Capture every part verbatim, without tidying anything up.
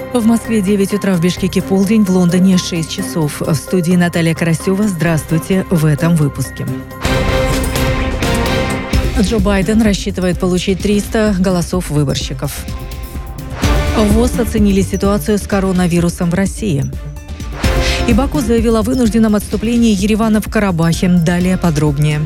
В Москве девять утра, в Бишкеке полдень, в Лондоне шесть часов. В студии Наталья Карасева. Здравствуйте в этом выпуске. Джо Байден рассчитывает получить триста голосов выборщиков. ВОЗ оценили ситуацию с коронавирусом в России. И Баку заявил о вынужденном отступлении Еревана в Карабахе. Далее подробнее.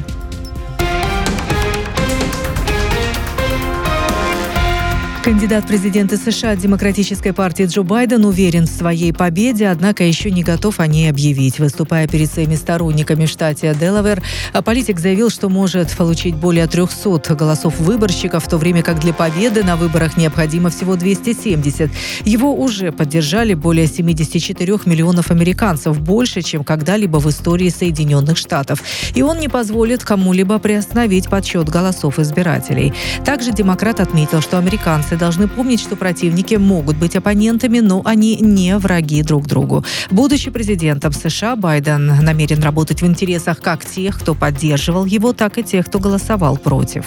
Кандидат в президенты США от Демократической партии Джо Байден уверен в своей победе, однако еще не готов о ней объявить. Выступая перед своими сторонниками в штате Делавэр, политик заявил, что может получить более трехсот голосов выборщиков, в то время как для победы на выборах необходимо всего двести семьдесят. Его уже поддержали более семьдесят четыре миллионов американцев, больше, чем когда-либо в истории Соединенных Штатов. И он не позволит кому-либо приостановить подсчет голосов избирателей. Также демократ отметил, что американцы должны помнить, что противники могут быть оппонентами, но они не враги друг другу. Будучи президентом США, Байден намерен работать в интересах как тех, кто поддерживал его, так и тех, кто голосовал против.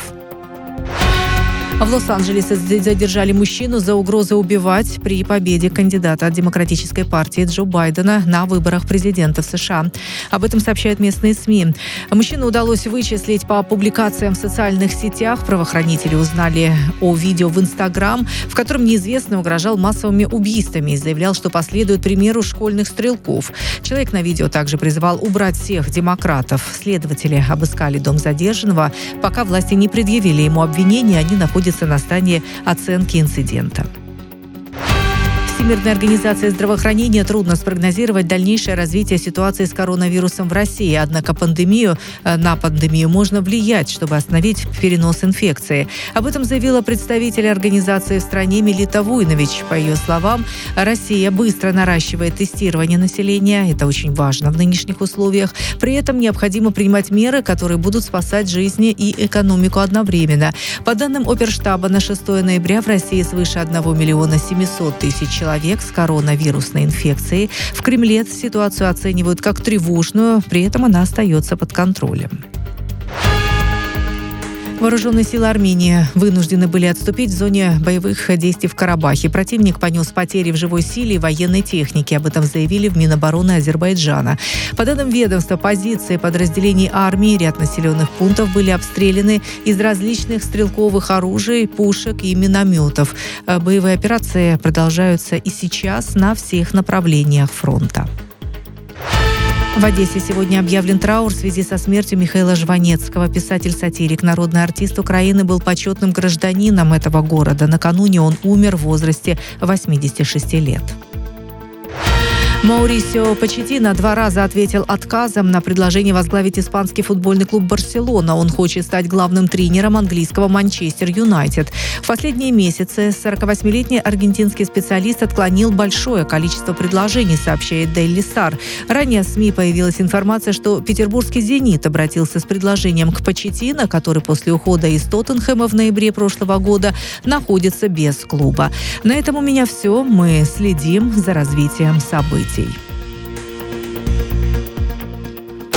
В Лос-Анджелесе задержали мужчину за угрозой убивать при победе кандидата от Демократической партии Джо Байдена на выборах президента в США. Об этом сообщают местные СМИ. Мужчину удалось вычислить по публикациям в социальных сетях. Правоохранители узнали о видео в Инстаграм, в котором неизвестный угрожал массовыми убийствами и заявлял, что последует примеру школьных стрелков. Человек на видео также призывал убрать всех демократов. Следователи обыскали дом задержанного. Пока власти не предъявили ему обвинения, они находятся на стадии оценки инцидента. Всемирная организация здравоохранения трудно спрогнозировать дальнейшее развитие ситуации с коронавирусом в России. Однако пандемию, на пандемию можно влиять, чтобы остановить перенос инфекции. Об этом заявила представитель организации в стране Мелита Вуйнович. По ее словам, Россия быстро наращивает тестирование населения. Это очень важно в нынешних условиях. При этом необходимо принимать меры, которые будут спасать жизни и экономику одновременно. По данным Оперштаба, на шестое ноября в России свыше одного миллиона семисот тысяч человек человек с коронавирусной инфекцией. В Кремле ситуацию оценивают как тревожную, при этом она остается под контролем. Вооруженные силы Армении вынуждены были отступить в зоне боевых действий в Карабахе. Противник понес потери в живой силе и военной технике. Об этом заявили в Минобороны Азербайджана. По данным ведомства, позиции подразделений армии ряд населенных пунктов были обстреляны из различных стрелковых оружий, пушек и минометов. Боевые операции продолжаются и сейчас на всех направлениях фронта. В Одессе сегодня объявлен траур в связи со смертью Михаила Жванецкого. Писатель-сатирик, народный артист Украины, был почетным гражданином этого города. Накануне он умер в возрасте восьмидесяти шести лет. Маурисио Почеттино два раза ответил отказом на предложение возглавить испанский футбольный клуб «Барселона». Он хочет стать главным тренером английского «Манчестер Юнайтед». В последние месяцы сорокавосьмилетний аргентинский специалист отклонил большое количество предложений, сообщает Daily Star. Ранее в СМИ появилась информация, что петербургский «Зенит» обратился с предложением к Почеттино, который после ухода из Тоттенхэма в ноябре прошлого года находится без клуба. На этом у меня все. Мы следим за развитием событий.